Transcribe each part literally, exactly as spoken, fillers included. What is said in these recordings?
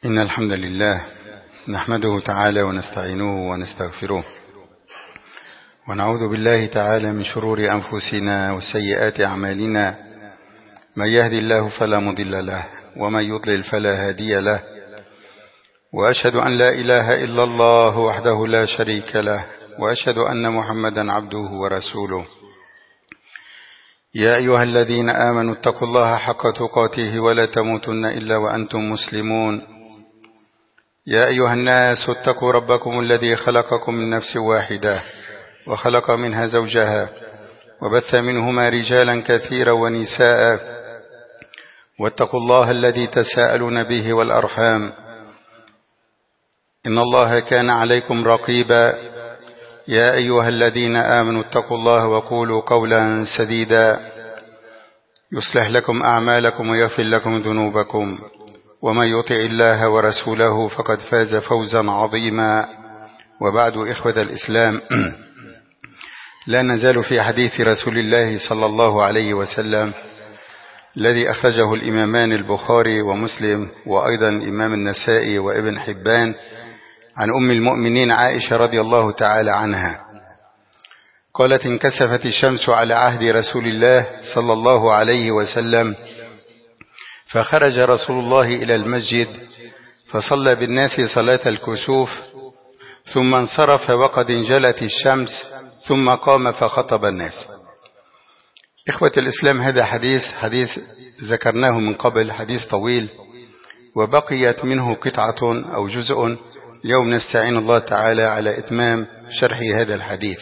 إن الحمد لله نحمده تعالى ونستعينه ونستغفره ونعوذ بالله تعالى من شرور أنفسنا وسيئات أعمالنا. من يهدي الله فلا مضل له ومن يضلل فلا هادي له، وأشهد أن لا إله إلا الله وحده لا شريك له، وأشهد أن محمدا عبده ورسوله. يا أيها الذين آمنوا اتقوا الله حق تقاته ولا تموتن إلا وأنتم مسلمون. يا أيها الناس اتقوا ربكم الذي خلقكم من نفس واحدة وخلق منها زوجها وبث منهما رجالا كثيرا ونساء، واتقوا الله الذي تساءلون به والأرحام إن الله كان عليكم رقيبا. يا أيها الذين آمنوا اتقوا الله وقولوا قولا سديدا يصلح لكم أعمالكم ويغفر لكم ذنوبكم، ومن يطع الله ورسوله فقد فاز فوزا عظيما. وبعد، إخوة الإسلام، لا نزال في حديث رسول الله صلى الله عليه وسلم الذي أخرجه الإمامان البخاري ومسلم، وأيضا الإمام النسائي وابن حبان، عن أم المؤمنين عائشة رضي الله تعالى عنها قالت: انكسفت الشمس على عهد رسول الله صلى الله عليه وسلم، فخرج رسول الله إلى المسجد فصلى بالناس صلاة الكسوف، ثم انصرف وقد انجلت الشمس، ثم قام فخطب الناس. إخوة الإسلام، هذا حديث حديث ذكرناه من قبل، حديث طويل وبقيت منه قطعة أو جزء. اليوم نستعين الله تعالى على إتمام شرح هذا الحديث.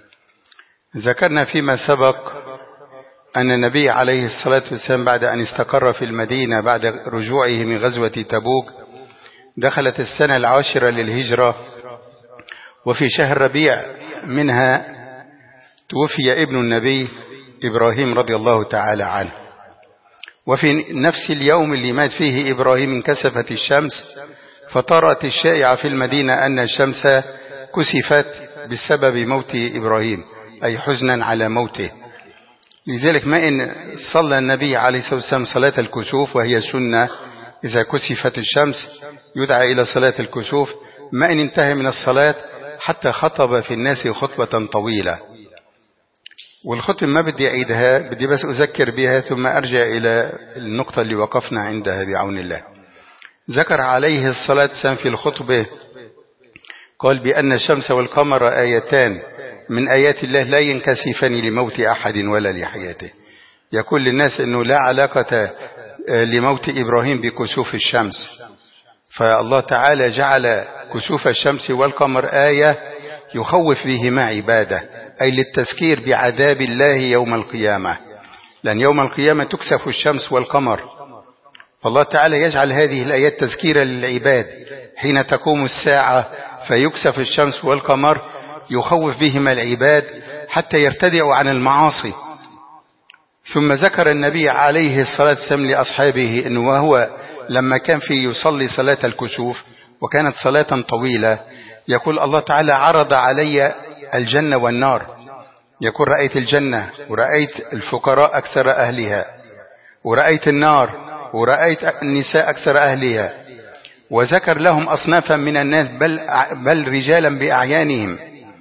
ذكرنا فيما سبق أن النبي عليه الصلاة والسلام بعد أن استقر في المدينة بعد رجوعه من غزوة تبوك، دخلت السنة العاشرة للهجرة، وفي شهر ربيع منها توفي ابن النبي إبراهيم رضي الله تعالى عنه. وفي نفس اليوم اللي مات فيه إبراهيم انكسفت الشمس، فطرت الشائعة في المدينة أن الشمس كسفت بسبب موت إبراهيم، أي حزنا على موته. لذلك ما إن صلى النبي عليه الصلاة والسلام صلاة الكسوف، وهي سنة إذا كسفت الشمس يدعى إلى صلاة الكسوف، ما إن انتهى من الصلاة حتى خطب في الناس خطبة طويلة. والخطبة ما بدي أعيدها، بدي بس أذكر بها ثم أرجع إلى النقطة اللي وقفنا عندها بعون الله. ذكر عليه الصلاة والسلام في الخطبة، قال بأن الشمس والقمر آيتان من آيات الله لا ينكسفان لموت أحد ولا لحياته. يقول للناس أنه لا علاقة لموت إبراهيم بكسوف الشمس، فالله تعالى جعل كسوف الشمس والقمر آية يخوف بهما عباده، أي للتذكير بعذاب الله يوم القيامة، لأن يوم القيامة تكسف الشمس والقمر، فالله تعالى يجعل هذه الآيات تذكيرا للعباد حين تقوم الساعة فيكسف الشمس والقمر، يخوف بهما العباد حتى يرتدعوا عن المعاصي. ثم ذكر النبي عليه الصلاة والسلام لأصحابه أنه وهو لما كان في يصلي صلاة الكسوف وكانت صلاة طويلة، يقول الله تعالى عرض علي الجنة والنار، يقول رأيت الجنة ورأيت الفقراء أكثر أهلها، ورأيت النار ورأيت النساء أكثر أهلها، وذكر لهم أصنافا من الناس بل, بل رجالا بأعيانهم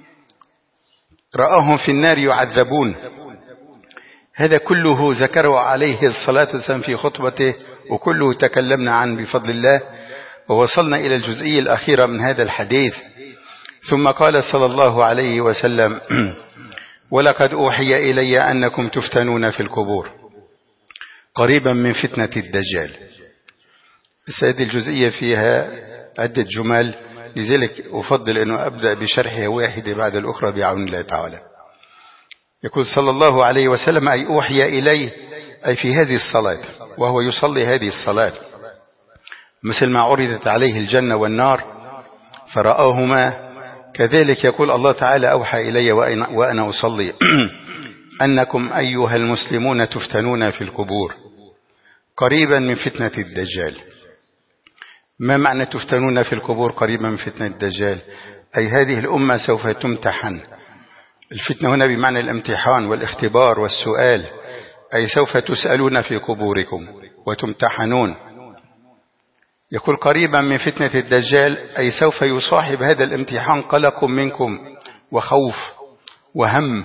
رآهم في النار يعذبون. هذا كله ذكره عليه الصلاة والسلام في خطبته، وكله تكلمنا عنه بفضل الله، ووصلنا إلى الجزئية الأخيرة من هذا الحديث. ثم قال صلى الله عليه وسلم: ولقد أوحي إلي أنكم تفتنون في القبور قريبا من فتنة الدجال. بس هذه الجزئية فيها عدة جمل، لذلك أفضل أنه أبدأ بشرحها واحدة بعد الأخرى بعون الله تعالى. يقول صلى الله عليه وسلم: أي أوحي إليه، أي في هذه الصلاة وهو يصلي هذه الصلاة، مثل ما عرضت عليه الجنة والنار فرآهما، كذلك يقول الله تعالى: أوحى إلي وأنا أصلي أنكم أيها المسلمون تفتنون في القبور قريبا من فتنة الدجال. ما معنى تفتنون في القبور قريبا من فتنة الدجال؟ أي هذه الأمة سوف تمتحن. الفتنة هنا بمعنى الامتحان والاختبار والسؤال، أي سوف تسألون في قبوركم وتمتحنون. يقول قريبا من فتنة الدجال، أي سوف يصاحب هذا الامتحان قلق منكم وخوف وهم،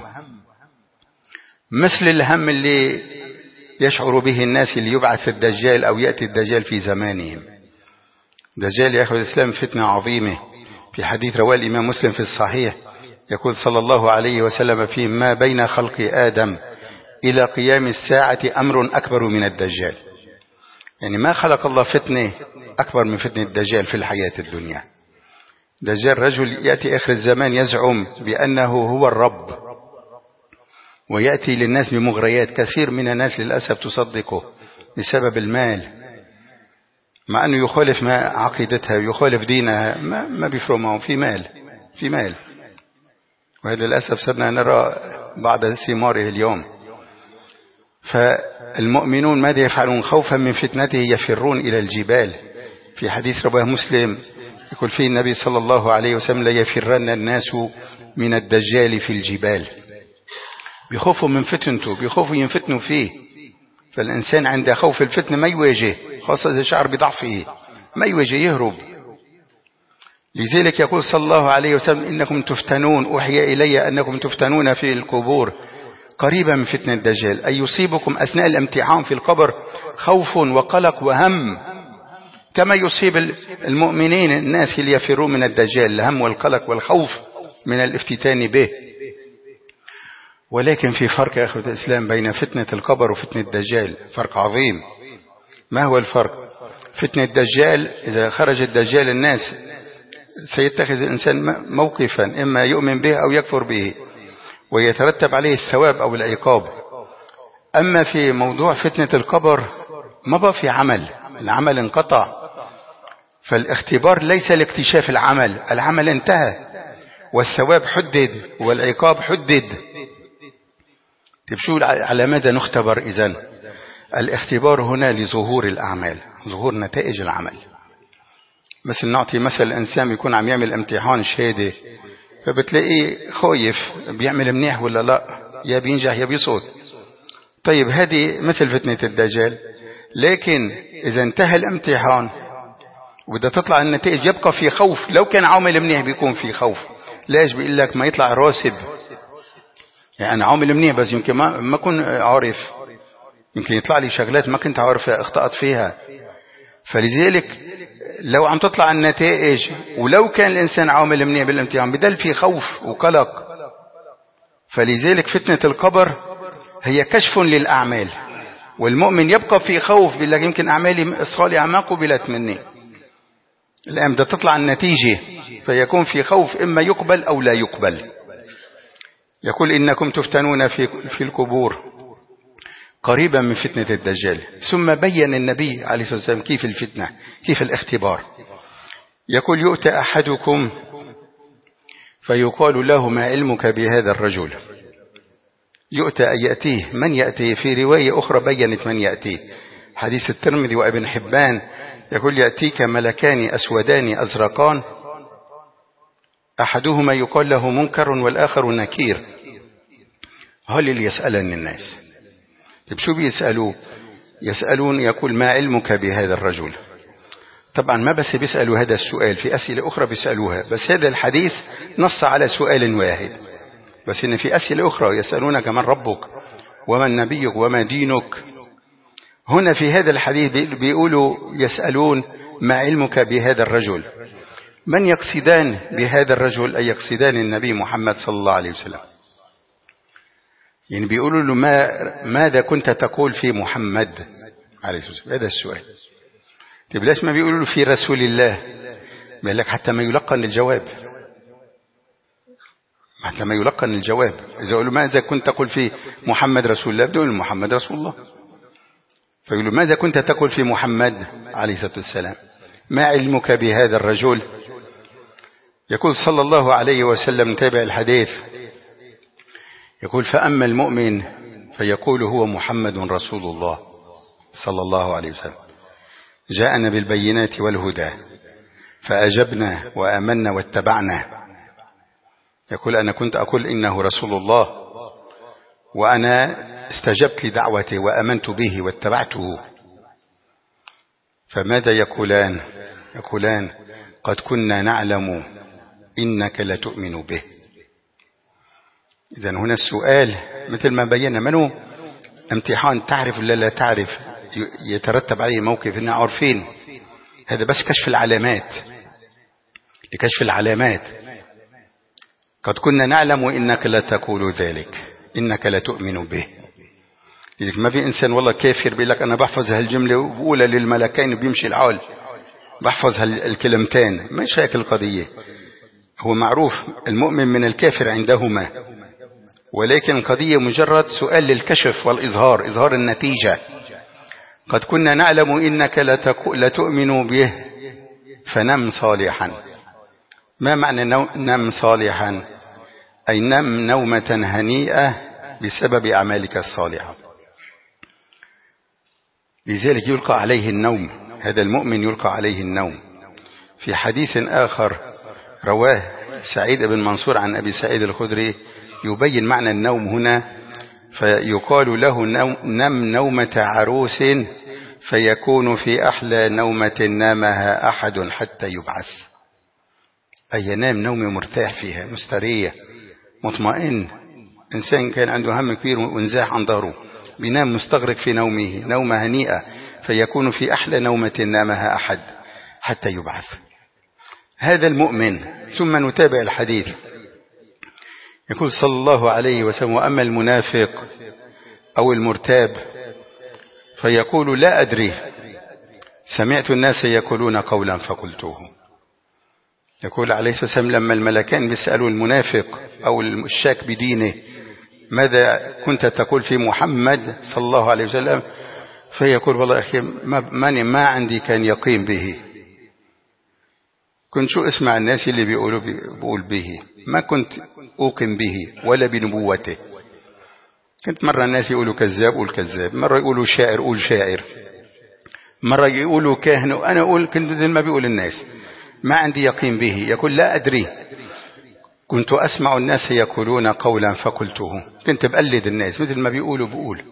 مثل الهم اللي يشعر به الناس اللي يبعث الدجال أو يأتي الدجال في زمانهم. دجال يا أخوة الإسلام فتنة عظيمة. في حديث رواه الإمام مسلم في الصحيح يقول صلى الله عليه وسلم فيه: ما بين خلق آدم إلى قيام الساعة أمر أكبر من الدجال. يعني ما خلق الله فتنة أكبر من فتنة الدجال في الحياة الدنيا. دجال رجل يأتي آخر الزمان يزعم بأنه هو الرب، ويأتي للناس بمغريات. كثير من الناس للأسف تصدقه بسبب المال، مع أنه يخالف ما عقيدتها ويخالف دينها، ما, ما بيفرق معه، في مال في مال. وهذا للأسف صرنا نرى بعض ثماره اليوم. فالمؤمنون ماذا يفعلون؟ خوفا من فتنته يفرون إلى الجبال. في حديث رواه مسلم يقول فيه النبي صلى الله عليه وسلم: لا يفرن الناس من الدجال في الجبال. بيخوفوا من فتنته، بيخوفوا ينفتنوا فيه. فالإنسان عند خوف الفتنة ما يواجه، خاصة إذا شعر بضعفه، ما يواجه، يهرب. لذلك يقول صلى الله عليه وسلم: إنكم تفتنون، أوحي إلي أنكم تفتنون في القبور قريبا من فتنة الدجال، أي يصيبكم أثناء الامتحان في القبر خوف وقلق وهم، كما يصيب المؤمنين الناس اللي يفرون من الدجال، الهم والقلق والخوف من الافتتان به. ولكن في فرق يا أخوة الإسلام بين فتنة القبر وفتنة الدجال، فرق عظيم. ما هو الفرق؟ فتنة الدجال إذا خرج الدجال الناس سيتخذ الإنسان موقفا، إما يؤمن به أو يكفر به، ويترتب عليه الثواب أو العقاب. أما في موضوع فتنة القبر ما بقى في عمل، العمل انقطع. فالاختبار ليس لاكتشاف العمل، العمل انتهى والثواب حدد والعقاب حدد. طيب شو على ماذا نختبر إذن؟ الاختبار هنا لظهور الأعمال، ظهور نتائج العمل. مثل نعطي مثل الإنسان يكون عم يعمل امتحان شهادة، فبتلاقيه خايف بيعمل منيح ولا لا، يا بينجح يا بيسقط. طيب هذه مثل فتنة الدجال. لكن إذا انتهى الامتحان وبدها تطلع النتائج يبقى في خوف. لو كان عامل منيح بيكون في خوف. ليش؟ بيقول لك ما يطلع راسب، يعني أنا عامل منيح بس يمكن ما ما كن عارف، يمكن يطلع لي شغلات ما كنت عارف اخطأت فيها. فلذلك لو عم تطلع النتائج ولو كان الإنسان عامل منيح بالامتحان بدل في خوف وقلق. فلذلك فتنة القبر هي كشف للأعمال، والمؤمن يبقى في خوف، بيقول لك يمكن أعمالي الصالحة ما قبلت مني. الآن بدها تطلع النتيجة فيكون في خوف، إما يقبل أو لا يقبل. يقول: إنكم تفتنون في في القبور قريبا من فتنة الدجال. ثم بين النبي عليه الصلاة والسلام كيف الفتنة، كيف الاختبار. يقول: يؤتى أحدكم فيقال له: ما علمك بهذا الرجل؟ يؤتى أن يأتيه، من يأتيه؟ في رواية أخرى بينت من يأتيه، حديث الترمذي وابن حبان. يقول: يأتيك ملكان أسودان أزرقان، أحدهما يقال له منكر والآخر نكير. هل اللي يسألن الناس؟ طيب شو بيسألوه؟ يسألون يقول: ما علمك بهذا الرجل؟ طبعا ما بس بيسألوا هذا السؤال، في أسئلة أخرى بيسألوها، بس هذا الحديث نص على سؤال واحد. بس إن في أسئلة أخرى يسألونك: من ربك ومن نبيك وما دينك. هنا في هذا الحديث بيقولوا يسألون: ما علمك بهذا الرجل؟ من يقصدان بهذا الرجل؟ أي يقصدان النبي محمد صلى الله عليه وسلم. يعني بيقولوا له: ما ماذا كنت تقول في محمد عليه الصلاة والسلام؟ هذا السؤال. طيب ليش ما بيقولوا له في رسول الله؟ بيقول لك حتى ما يلقن الجواب، حتى ما يلقن الجواب. إذا قالوا: ماذا كنت تقول في محمد رسول الله؟ بدون محمد رسول الله. فيقولوا: ماذا كنت تقول في محمد عليه الصلاة والسلام؟ ما علمك بهذا الرجل؟ يقول صلى الله عليه وسلم، تابع الحديث، يقول: فأما المؤمن فيقول هو محمد رسول الله صلى الله عليه وسلم، جاءنا بالبينات والهدى فأجبنا وآمنا واتبعنا. يقول: أنا كنت أقول إنه رسول الله، وأنا استجبت لدعوته وأمنت به واتبعته. فماذا يقولان؟ يقولان قد كنا نعلم إنك لتؤمن به. إذن هنا السؤال مثل ما بينا منه امتحان، تعرف ولا لا تعرف، يترتب عليه موقف إننا عارفين. هذا بس كشف العلامات، لكشف العلامات. قد كنا نعلم إنك لا تقول ذلك، إنك لا تؤمن به. لذلك ما في إنسان والله كافر بيقول لك أنا بحفظ هالجملة وبقولها للملكين بيمشي العال، بحفظ هالكلمتين. مش هيك القضية. هو معروف المؤمن من الكافر عندهما، ولكن القضية مجرد سؤال للكشف والإظهار، إظهار النتيجة. قد كنا نعلم إنك لتؤمن به فنم صالحا. ما معنى نم صالحا؟ أي نم نومة هنيئة بسبب أعمالك الصالحة. لذلك يلقى عليه النوم، هذا المؤمن يلقى عليه النوم. في حديث آخر رواه سعيد بن منصور عن أبي سعيد الخدري يبين معنى النوم هنا، فيقال له نم نومة عروس فيكون في أحلى نومة نامها أحد حتى يبعث. أي ينام نوم مرتاح فيها، مستريح مطمئن. إنسان كان عنده هم كبير وانزاح عن ظهره بينام مستغرق في نومه نومة هنيئة، فيكون في أحلى نومة نامها أحد حتى يبعث. هذا المؤمن. ثم نتابع الحديث. يقول صلى الله عليه وسلم: وأما المنافق أو المرتاب فيقول لا أدري، سمعت الناس يقولون قولا فقلته. يقول عليه الصلاة والسلام لما الملكان بيسألوا المنافق أو الشاك بدينه ماذا كنت تقول في محمد صلى الله عليه وسلم، فيقول والله أخي ما, ما عندي كان يقين به، كنت شو اسمع الناس اللي بيقولوا بيقول به، ما كنت أوقن به ولا بنبوته. كنت مرة الناس يقولوا كذاب قول كذاب، مرة يقولوا شاعر قول شاعر، مرة يقولوا كاهن وأنا أقول كنت مثل ما بيقول الناس، ما عندي يقين به. يقول لا أدري، كنت أسمع الناس يقولون قولا فقلته، كنت بقلد الناس مثل ما بيقولوا بقول.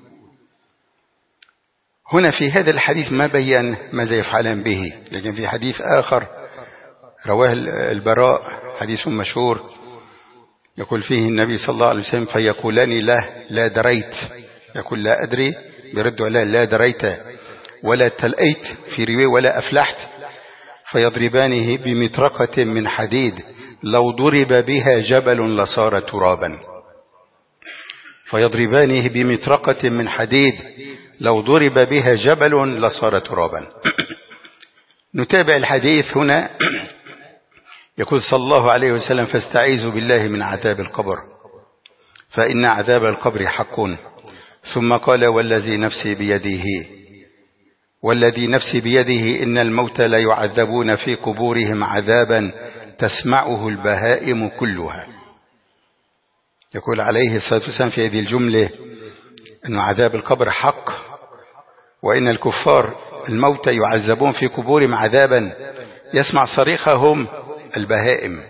هنا في هذا الحديث ما بيان ماذا يفعلان به، لكن في حديث آخر رواه البراء حديث مشهور يقول فيه النبي صلى الله عليه وسلم فيقولان له لا دريت، يقول لا أدري بيردوا عليه لا دريت ولا تلأيت في رواية ولا أفلحت، فيضربانه بمطرقة من حديد لو ضرب بها جبل لصار ترابا. فيضربانه بمطرقة من حديد لو ضرب بها جبل لصار ترابا. نتابع الحديث هنا. يقول صلى الله عليه وسلم فاستعيذوا بالله من عذاب القبر فإن عذاب القبر حق. ثم قال والذي نفسي بيده والذي نفسي بيده إن الموتى لا يعذبون في قبورهم عذابا تسمعه البهائم كلها. يقول عليه الصلاة والسلام في هذه الجملة أن عذاب القبر حق، وإن الكفار الموتى يعذبون في قبورهم عذابا يسمع صريخهم البهائم،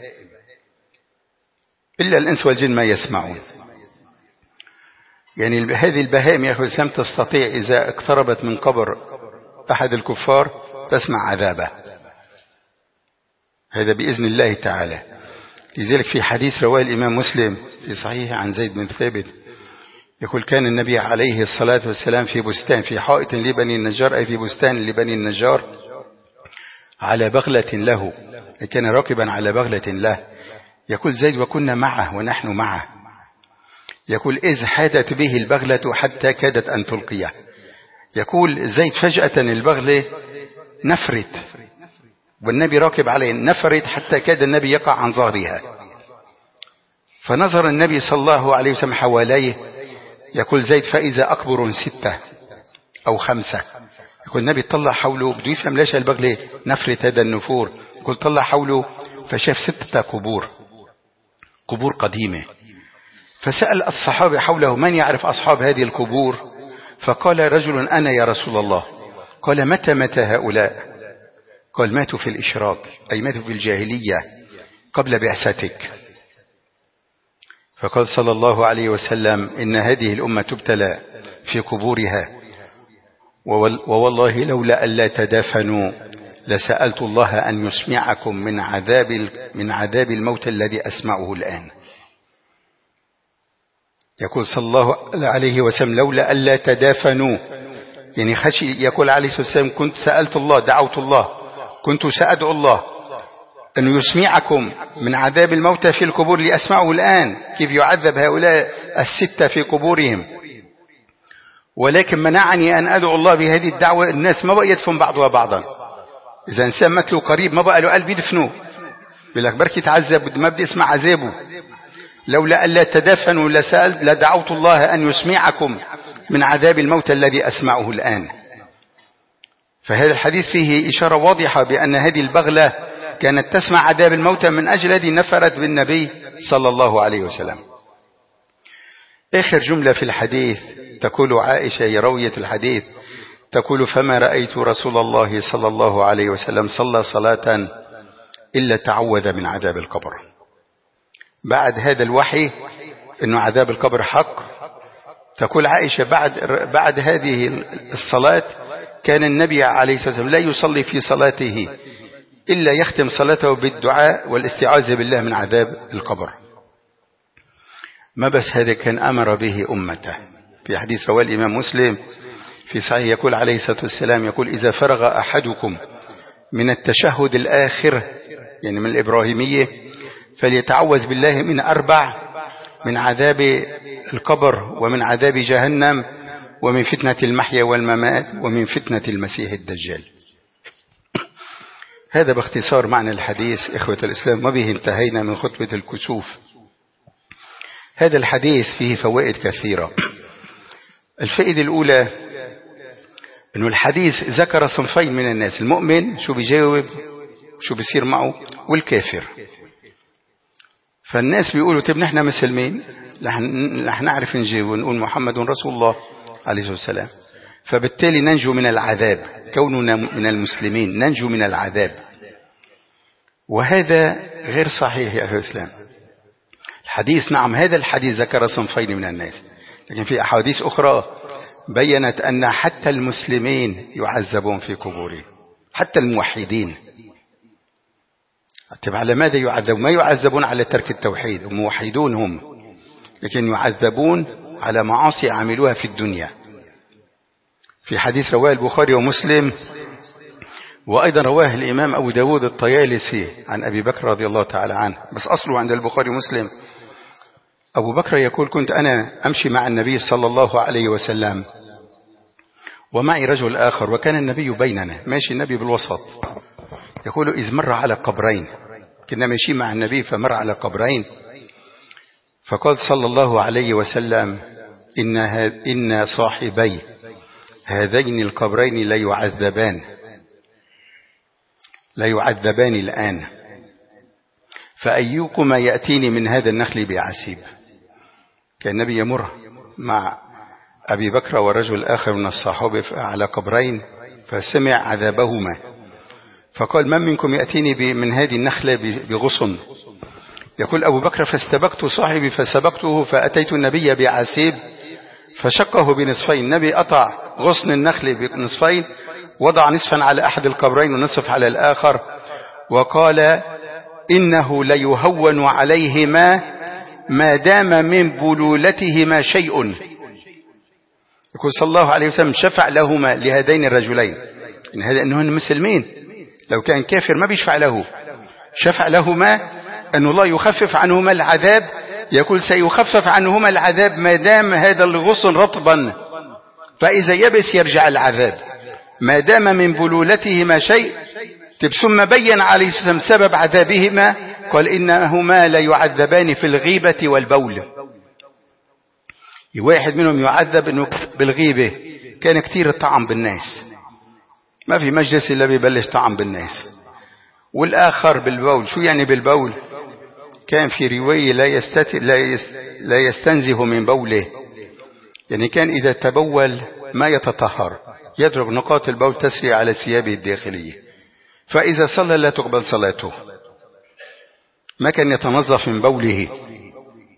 إلا الإنس والجن ما يسمعون. يعني هذه البهائم يا أخوة الإسلام تستطيع إذا اقتربت من قبر أحد الكفار تسمع عذابه، هذا بإذن الله تعالى. لذلك في حديث رواه الإمام مسلم في صحيح عن زيد بن ثابت يقول كان النبي عليه الصلاة والسلام في بستان في حائط لبني النجار، أي في بستان لبني النجار، على بغلة له، كان راكبا على بغلة له. يقول زيد وكنا معه ونحن معه، يقول إذ حادت به البغلة حتى كادت أن تلقيه. يقول زيد فجأة البغلة نفرت والنبي راكب عليه، نفرت حتى كاد النبي يقع عن ظهرها. فنظر النبي صلى الله عليه وسلم حواليه، يقول زيد فإذا أكبر ستة أو خمسة. يقول النبي طلع حوله بده يفهم ليش البغلة نفرت هذا النفور، يقول طلع حوله فشاف ستة قبور، قبور قديمة. فسأل الصحابة حوله من يعرف أصحاب هذه القبور، فقال رجل أنا يا رسول الله. قال متى متى هؤلاء؟ قال ماتوا في الإشراك، أي ماتوا في الجاهلية قبل بعثتك. فقال صلى الله عليه وسلم إن هذه الأمة تبتلى في قبورها، ووالله لولا ألا تدافنوا لسألت الله أن يسمعكم من عذاب من عذاب الموت الذي أسمعه الآن. يقول صلى الله عليه وسلم لولا ألا تدافنوا، يعني خشي، يقول عليه الصلاة والسلام كنت سألت الله، دعوت الله، كنت سأدعو الله أن يسمعكم من عذاب الموت في القبور لأسمعه الآن كيف يعذب هؤلاء الستة في قبورهم، ولكن منعني أن أدعو الله بهذه الدعوة. الناس ما بقى يدفن بعضها بعضا، إذا إنسان مات قريب ما بقى له قلب يدفنوه، بلك بركي تعذب ما بدي اسمع عذابه. لولا ألا تدفنوا لسألت لدعوت الله أن يسمعكم من عذاب الموت الذي أسمعه الآن. فهذا الحديث فيه إشارة واضحة بأن هذه البغلة كانت تسمع عذاب الموت من أجل هذه نفرت بالنبي صلى الله عليه وسلم. آخر جملة في الحديث تقول عائشة هي راوية الحديث، تقول فما رأيت رسول الله صلى الله عليه وسلم صلى صلاة إلا تعوذ من عذاب القبر. بعد هذا الوحي أنه عذاب القبر حق، تقول عائشة بعد, بعد هذه الصلاة كان النبي عليه الصلاة والسلام لا يصلي في صلاته إلا يختم صلاته بالدعاء والاستعاذة بالله من عذاب القبر. ما بس هذا كان أمر به أمته. في حديث رواه الإمام مسلم في صحيح يقول عليه الصلاة والسلام يقول إذا فرغ أحدكم من التشهد الآخر يعني من الإبراهيمية فليتعوذ بالله من أربع: من عذاب القبر، ومن عذاب جهنم، ومن فتنة المحيا والممات، ومن فتنة المسيح الدجال. هذا باختصار معنى الحديث. إخوة الإسلام، ما به انتهينا من خطبة الكسوف. هذا الحديث فيه فوائد كثيرة. الفائدة الأولى أنه الحديث ذكر صنفين من الناس: المؤمن شو بيجاوب شو بيصير معه، والكافر. فالناس بيقولوا طيب نحن مسلمين رح نعرف نجاوب ونقول محمد رسول الله عليه الصلاة والسلام، فبالتالي ننجو من العذاب، كوننا من المسلمين ننجو من العذاب. وهذا غير صحيح يا أخي الإسلام. الحديث نعم هذا الحديث ذكر صنفين من الناس، لكن في أحاديث أخرى بيّنت أن حتى المسلمين يعذبون في قبورهم، حتى الموحدين. طيب على ماذا يعذبون؟ ما يعذبون على ترك التوحيد، هم موحدون هم، لكن يعذبون على معاصي عملوها في الدنيا. في حديث رواه البخاري ومسلم، وأيضا رواه الإمام أبو داود الطيالسي عن أبي بكر رضي الله تعالى عنه، بس أصله عند البخاري ومسلم. أبو بكر يقول كنت أنا أمشي مع النبي صلى الله عليه وسلم ومعي رجل آخر، وكان النبي بيننا، ماشي النبي بالوسط. يقول إذ مر على قبرين، كنا ماشي مع النبي فمر على قبرين، فقال صلى الله عليه وسلم إن, إن صاحبي هذين القبرين لا يعذبان لا يعذبان الآن، فأيكما يأتيني من هذا النخل بعسيب. كان النبي يمر مع أبي بكر ورجل آخر من الصحابة على قبرين فسمع عذابهما، فقال من منكم يأتيني من هذه النخلة بغصن؟ يقول أبو بكر فاستبقت صاحبي فسبقته فأتيت النبي بعسيب فشقه بنصفين. النبي قطع غصن النخل بنصفين، وضع نصفا على أحد القبرين ونصف على الآخر، وقال إنه ليهون عليهما ما دام من بلولتهما شيء. يقول صلى الله عليه وسلم شفع لهما لهذين الرجلين، إن هذا أنهن مسلمين، لو كان كافر ما بيشفع له، شفع لهما أن الله يخفف عنهما العذاب. يقول سيخفف عنهما العذاب ما دام هذا الغصن رطبا، فإذا يبس يرجع العذاب ما دام من بلولتهما شيء. ثم بين عليه الصلاة والسلام سبب عذابهما، قال إنهما لا يعذبان في الغيبة والبول. واحد منهم يعذب إنه بالغيبة، كان كتير الطعم بالناس، ما في مجلس إلا بيبلش طعم بالناس. والآخر بالبول. شو يعني بالبول؟ كان في رواية لا, يستت... لا, يست... لا يستنزه من بوله، يعني كان إذا تبول ما يتطهر، يضرب نقاط البول تسري على ثيابه الداخلية، فإذا صلى لا تقبل صلاته، ما كان يتنظف من بوله.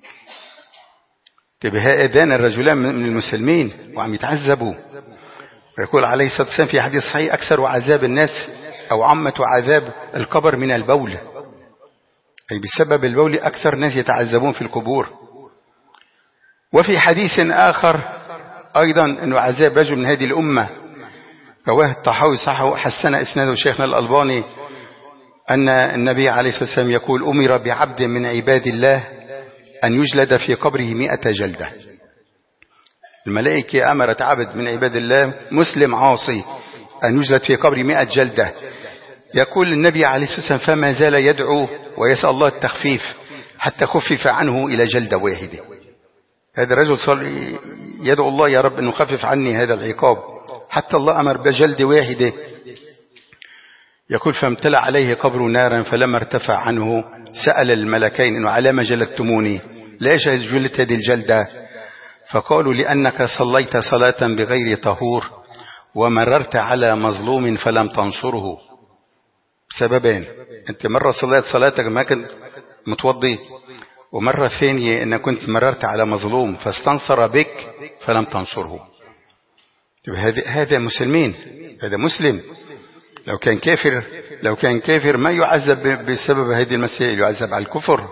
هذان الرجلان من المسلمين وعم يتعذبوا. ويقول عليه الصلاة والسلام في حديث صحيح أكثر عذاب الناس أو عامة عذاب القبر من البول، أي بسبب البول أكثر ناس يتعذبون في القبور. وفي حديث آخر أيضا أنه عذاب رجل من هذه الأمة رواه الطحاوي صححه حسن إسناده شيخنا الألباني، أن النبي عليه الصلاة والسلام يقول أمر بعبد من عباد الله أن يجلد في قبره مئة جلدة. الملائكة أمرت عبد من عباد الله مسلم عاصي أن يجلد في قبره مئة جلدة. يقول النبي عليه الصلاة والسلام فما زال يدعو ويسأل الله التخفيف حتى خفف عنه إلى جلدة واحدة. هذا الرجل صار يدعو الله يا رب أنه خفف عني هذا العقاب، حتى الله أمر بجلد واحدة. يقول فامتلأ عليه قبر نارا، فلما ارتفع عنه سأل الملكين إنه على ما جلدتموني، ليش جلدت هذه الجلدة؟ فقالوا لأنك صليت صلاة بغير طهور ومررت على مظلوم فلم تنصره. سببين، أنت مرة صليت صلاتك ما كنت متوضي، ومرة ثانية أنك كنت مررت على مظلوم فاستنصر بك فلم تنصره. هذا مسلمين، هذا مسلم. لو كان كافر لو كان كافر ما يعذب بسبب هذه المسائل، يعذب على الكفر.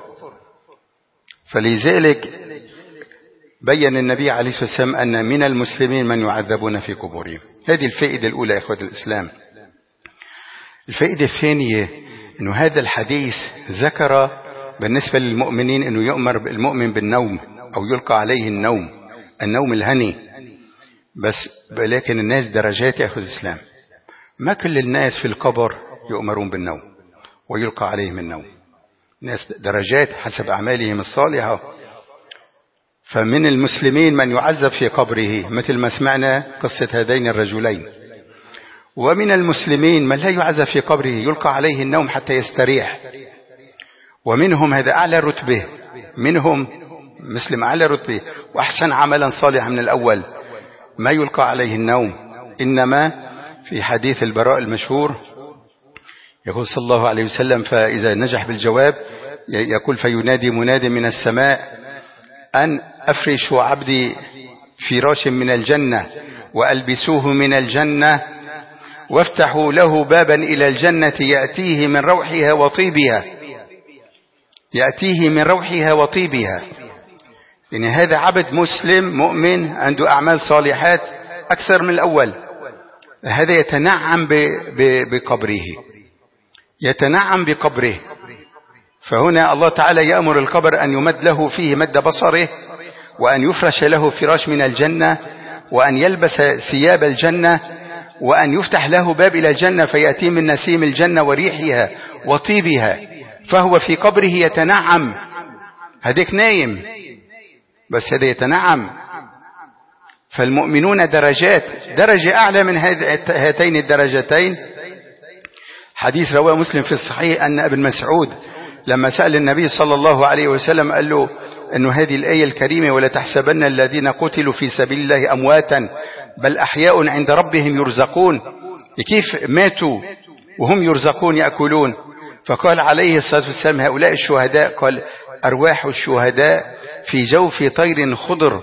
فلذلك بين النبي عليه الصلاة والسلام أن من المسلمين من يعذبون في قبورهم. هذه الفائدة الأولى يا إخوة الإسلام. الفائدة الثانية أنه هذا الحديث ذكر بالنسبة للمؤمنين أنه يؤمر المؤمن بالنوم أو يلقى عليه النوم، النوم الهني. بس لكن الناس درجات يا أخوة الإسلام، ما كل الناس في القبر يؤمرون بالنوم ويلقى عليهم النوم. الناس درجات حسب أعمالهم الصالحة. فمن المسلمين من يعذب في قبره مثل ما سمعنا قصة هذين الرجلين، ومن المسلمين من لا يعذب في قبره يلقى عليه النوم حتى يستريح. ومنهم هذا أعلى رتبة، منهم مسلم أعلى رتبة وأحسن عملا صالحا من الأول ما يلقى عليه النوم. إنما في حديث البراء المشهور يقول صلى الله عليه وسلم فإذا نجح بالجواب يقول فينادي مناد من السماء أن أفرشوا عبدي فراش من الجنة وألبسوه من الجنة وافتحوا له بابا إلى الجنة يأتيه من روحها وطيبها، يأتيه من روحها وطيبها. يعني هذا عبد مسلم مؤمن عنده أعمال صالحات أكثر من الأول، هذا يتنعم بقبره، يتنعم بقبره. فهنا الله تعالى يأمر القبر أن يمد له فيه مد بصره، وأن يفرش له فراش من الجنة، وأن يلبس ثياب الجنة، وأن يفتح له باب إلى الجنة فيأتي من نسيم الجنة وريحها وطيبها، فهو في قبره يتنعم. هذيك نايم بس هذا يتنعم. فالمؤمنون درجات، درجة أعلى من هاتين الدرجتين. حديث رواه مسلم في الصحيح أن ابن مسعود لما سأل النبي صلى الله عليه وسلم قال له أنه هذه الآية الكريمة ولا تحسبن الذين قتلوا في سبيل الله أمواتا بل أحياء عند ربهم يرزقون، كيف ماتوا وهم يرزقون يأكلون؟ فقال عليه الصلاة والسلام هؤلاء الشهداء، قال أرواح الشهداء في جوف طير خضر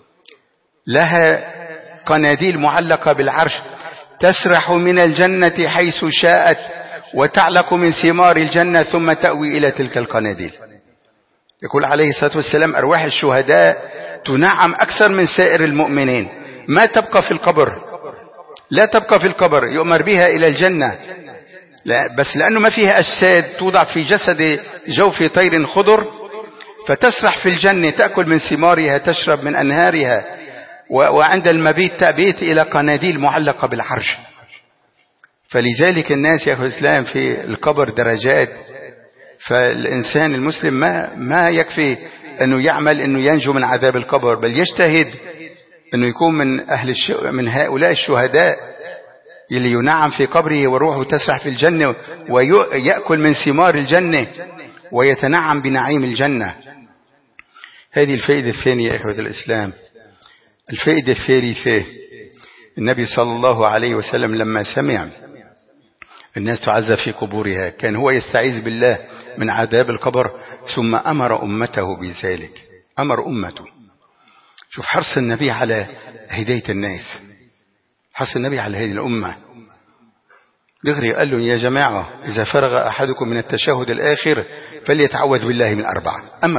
لها قناديل معلقة بالعرش تسرح من الجنة حيث شاءت وتعلق من ثمار الجنة ثم تأوي إلى تلك القناديل. يقول عليه الصلاة والسلام أرواح الشهداء تنعم أكثر من سائر المؤمنين، ما تبقى في القبر، لا تبقى في القبر، يؤمر بها إلى الجنة. لا بس لأنه ما فيها أجساد توضع في جسد جوف طير خضر فتسرح في الجنة، تأكل من ثمارها، تشرب من أنهارها، وعند المبيت تأبيت إلى قناديل معلقة بالعرش. فلذلك الناس يا أخوة الإسلام في القبر درجات. فالإنسان المسلم ما ما يكفي أنه يعمل أنه ينجو من عذاب القبر، بل يجتهد أنه يكون من أهل الش... من هؤلاء الشهداء اللي ينعم في قبره وروحه تسرح في الجنة ويأكل من ثمار الجنة ويتنعم بنعيم الجنة. هذه الفائدة الثانية يا إخوة الإسلام. الفائدة الثالثة، النبي صلى الله عليه وسلم لما سمع الناس تعذب في قبورها كان هو يستعيذ بالله من عذاب القبر، ثم أمر أمته بذلك، أمر أمته. شوف حرص النبي على هداية الناس، حث النبي على هذه الأمة دغري قال لهم يا جماعة إذا فرغ أحدكم من التشهد الآخر فليتعوذ بالله من أربع. أمر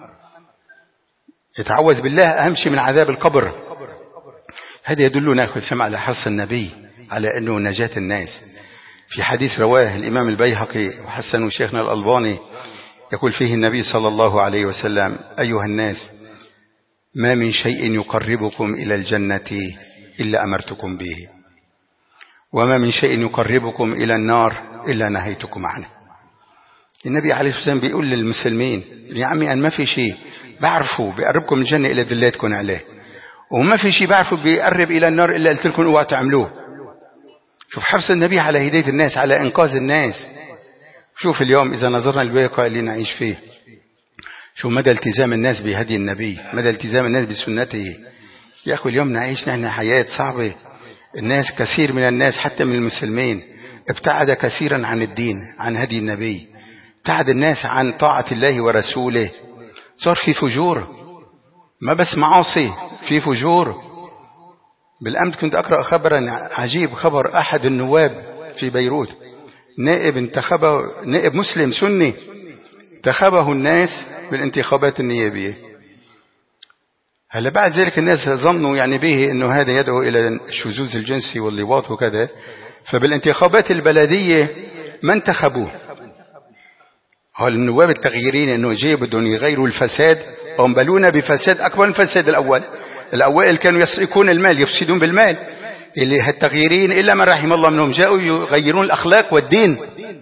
يتعوذ بالله أهم شيء من عذاب القبر. هذا يدلنا أخوة السماء على حرص النبي على أنه نجاة الناس. في حديث رواه الإمام البيهقي وحسنه شيخنا الألباني يقول فيه النبي صلى الله عليه وسلم أيها الناس ما من شيء يقربكم إلى الجنة إلا أمرتكم به وما من شيء يقربكم إلى النار إلا نهيتكم عنه. النبي عليه الصلاة والسلام بيقول للمسلمين يا عمي أن ما في شيء بعرفوا بيقربكم الجنة إلا دليتكم عليه وما في شيء بعرفوا بيقرب إلى النار إلا قلت لكم اوعوا تعملوه. شوف حرص النبي على هداية الناس على إنقاذ الناس. شوف اليوم إذا نظرنا الواقع اللي نعيش فيه شوف مدى التزام الناس بهدي النبي مدى التزام الناس بسنته. يا أخي اليوم نعيش نحن حياة صعبة. الناس كثير من الناس حتى من المسلمين ابتعد كثيرا عن الدين عن هدي النبي. ابتعد الناس عن طاعة الله ورسوله. صار في فجور ما بس معاصي في فجور. بالأمس كنت أقرأ خبرا عجيب خبر أحد النواب في بيروت نائب انتخبه نائب مسلم سني انتخبه الناس بالانتخابات النيابية. هلا بعد ذلك الناس ظنوا يعني به انه هذا يدعو الى الشذوذ الجنسي واللواط وكذا فبالانتخابات البلدية ما انتخبوه. هل النواب التغييرين انه جاي بدهم يغيروا الفساد هم بلونا بفساد اكبر من الفساد الاول. الاوائل كانوا يسرقون المال يفسدون بالمال. اللي هالتغييرين الا من رحم الله منهم جاءوا يغيرون الاخلاق والدين.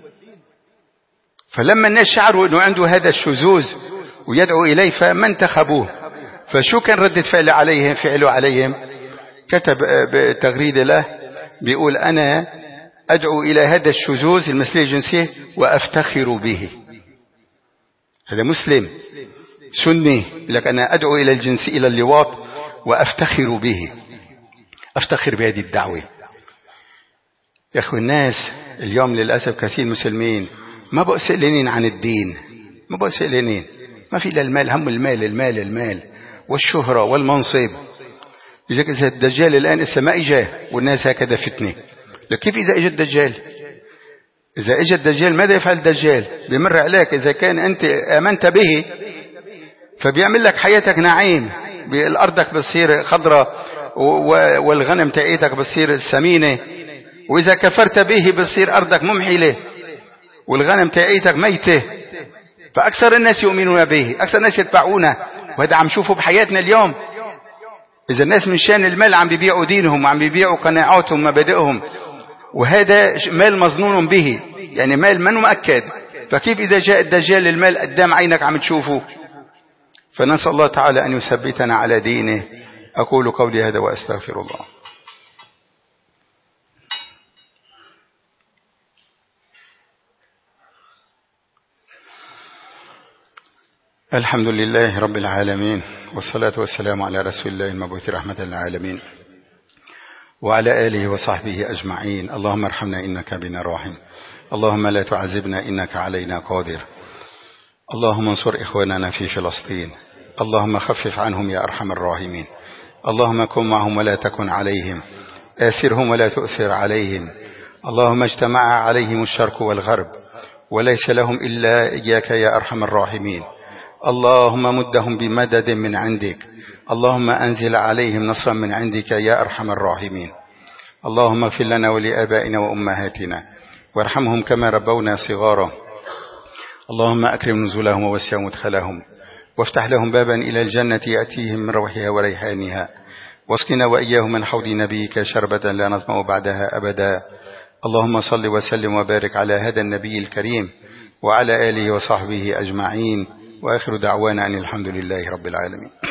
فلما الناس شعروا انه عنده هذا الشذوذ ويدعو اليه فما انتخبوه. فشو كان ردة فعل عليهم فعلوا عليهم؟ كتب بتغريدة له بيقول أنا أدعو إلى هذا الشذوذ المثلية الجنسية وأفتخر به. هذا مسلم سني لك أنا أدعو إلى الجنس إلى اللواط وأفتخر به. أفتخر بهذه الدعوة. يا أخوة الناس اليوم للأسف كثير مسلمين ما بقوا سئلين عن الدين ما بقوا سئلين ما في إلا المال هم المال المال المال والشهرة والمنصب. إذا الدجال الآن السماء جاء والناس هكذا فتنة. كيف إذا اجى الدجال؟ إذا اجى الدجال ماذا يفعل الدجال؟ بيمر عليك إذا كان أنت آمنت به فبيعمل لك حياتك نعيم بأرضك بتصير خضراء والغنم تاعيتك بتصير سمينة وإذا كفرت به بتصير أرضك ممحلة والغنم تاعيتك ميتة. فأكثر الناس يؤمنون به أكثر الناس يتبعونه وهذا عم شوفه بحياتنا اليوم. إذا الناس من شان المال عم بيبيعوا دينهم وعم بيبيعوا قناعاتهم ومبادئهم وهذا مال مظنون به يعني مال ما مؤكد. فكيف إذا جاء الدجال المال قدام عينك عم تشوفه؟ فنسأل الله تعالى أن يثبتنا على دينه. أقول قولي هذا وأستغفر الله. الحمد لله رب العالمين والصلاة والسلام على رسول الله المبعوث رحمة للعالمين وعلى آله وصحبه أجمعين. اللهم ارحمنا إنك بنا راحم. اللهم لا تعذبنا إنك علينا قادر. اللهم انصر إخواننا في فلسطين. اللهم خفف عنهم يا أرحم الراحمين. اللهم كن معهم ولا تكن عليهم. آثرهم ولا تؤثر عليهم. اللهم اجتمع عليهم الشرق والغرب وليس لهم إلا إياك يا أرحم الراحمين. اللهم مدهم بمدد من عندك. اللهم أنزل عليهم نصرا من عندك يا أرحم الراحمين. اللهم اغفر لنا ولآبائنا وأمهاتنا وارحمهم كما ربونا صغارا. اللهم أكرم نزلهم ووسع مدخلهم وافتح لهم بابا إلى الجنة يأتيهم من روحها وريحانها واسقنا وإياهم من حوض نبيك شربة لا نظمأ بعدها أبدا. اللهم صل وسلم وبارك على هذا النبي الكريم وعلى آله وصحبه أجمعين وآخر دعوانا أن الحمد لله رب العالمين.